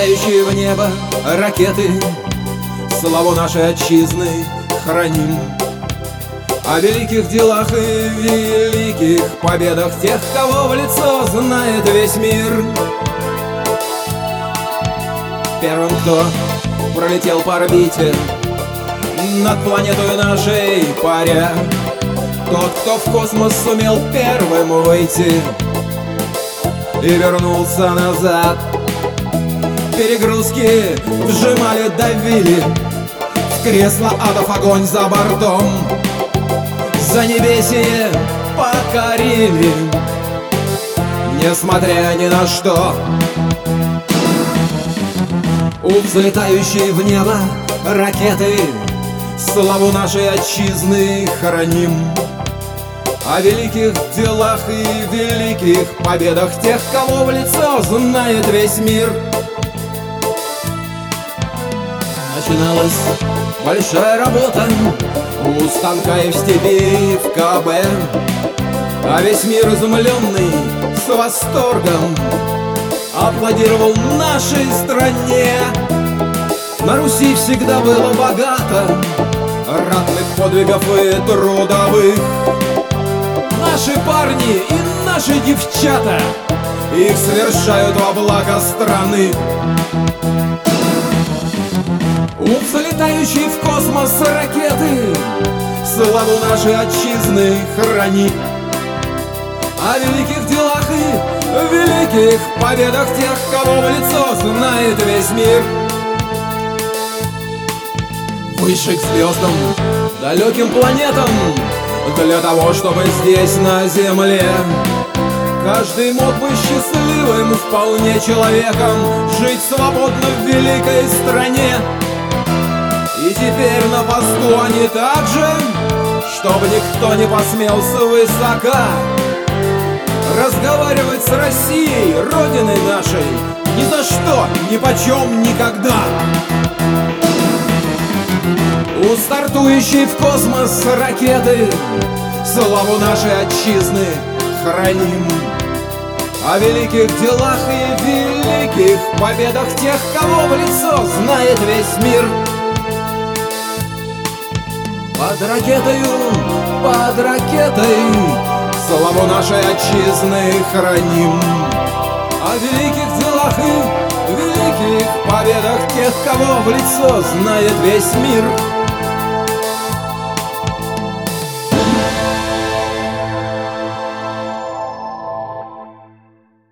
Взлетающие в небо ракеты славу нашей отчизны храним. О великих делах и великих победах тех, кого в лицо знает весь мир. Первым, кто пролетел по орбите над планетой нашей паря, тот, кто в космос сумел первым выйти и вернулся назад. Перегрузки вжимали, давили в кресло адов, огонь за бортом. За небесие покорили, несмотря ни на что. У взлетающей в небо ракеты славу нашей отчизны храним. О великих делах и великих победах тех, кого в лицо знает весь мир. Начиналась большая работа у станка и в степи, и в КБ, а весь мир изумленный с восторгом аплодировал нашей стране. На Руси всегда было богато ратных подвигов и трудовых. Наши парни и наши девчата их совершают во благо страны. У взлетающей в космос ракеты славу нашей отчизны храни. О великих делах и великих победах тех, кого в лицо знает весь мир. Выше к звездам, далеким планетам, для того, чтобы здесь на земле каждый мог быть счастливым, вполне человеком, жить свободно в великой стране. И теперь на посту они так же, чтобы никто не посмел свысока разговаривать с Россией, родиной нашей, ни за что, ни почем, никогда. У стартующей в космос ракеты славу нашей отчизны храним. О великих делах и великих победах тех, кого в лицо знает весь мир. Под ракетой славу нашей отчизны храним. О великих делах и великих победах тех, кого в лицо знает весь мир.